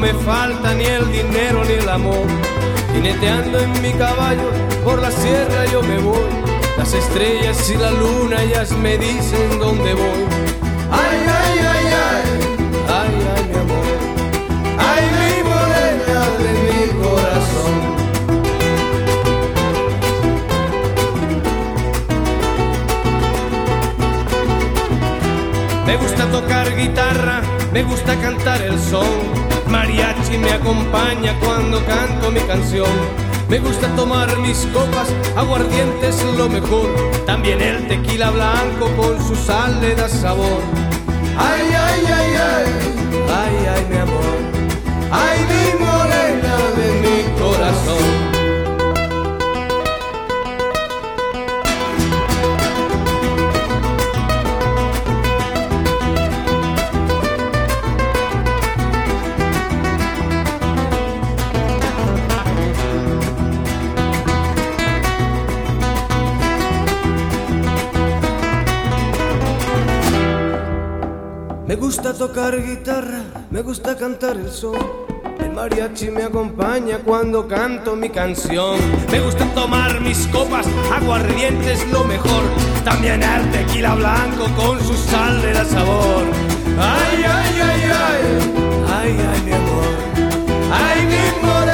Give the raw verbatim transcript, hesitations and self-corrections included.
me falta ni el dinero ni el amor. Jineteando en mi caballo por la sierra yo me voy. Las estrellas y la luna ellas me dicen dónde voy. Ay, ay, ay, ay, ay, ay, mi amor. Ay, mi morena de mi corazón. Me gusta tocar guitarra, me gusta cantar el son. Mariachi me acompaña cuando canto mi canción. Me gusta tomar mis copas, aguardiente es lo mejor. También el tequila blanco con su sal le da sabor. Ay, ay, ay, ay, ay, ay, mi amor. Ay, mi morena de mi corazón. Me gusta tocar guitarra, me gusta cantar el son. El mariachi me acompaña cuando canto mi canción. Me gusta tomar mis copas, aguardiente es lo mejor. También el tequila blanco con su sal le da sabor. Ay, ay, ay, ay, ay, ay, mi amor. Ay, mi amor.